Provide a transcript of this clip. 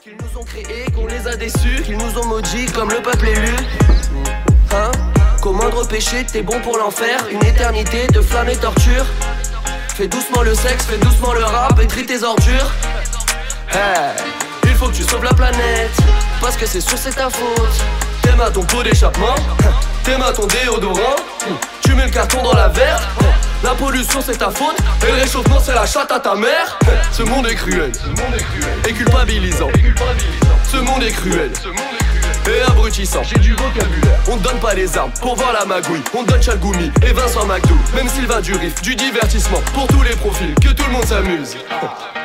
Qu'ils nous ont créés, qu'on les a déçus, qu'ils nous ont maudits comme le peuple élu. Hein? Qu'au moindre péché, t'es bon pour l'enfer. Une éternité de flammes et torture. Fais doucement le sexe, fais doucement le rap et trie tes ordures. Hey, il faut que tu sauves la planète, parce que c'est sûr c'est ta faute. T'aimes à ton pot d'échappement, t'aimes à ton déodorant. Tu mets le carton dans la verte. La pollution c'est ta faute, et le réchauffement c'est la chatte à ta mère. Ce monde est cruel, et culpabilisant. Ce monde est cruel, et abrutissant. J'ai du vocabulaire. On te donne pas les armes pour voir la magouille. On te donne Chalgoumi et Vincent McDo. Même Sylvain Durif, du divertissement pour tous les profils, que tout le monde s'amuse.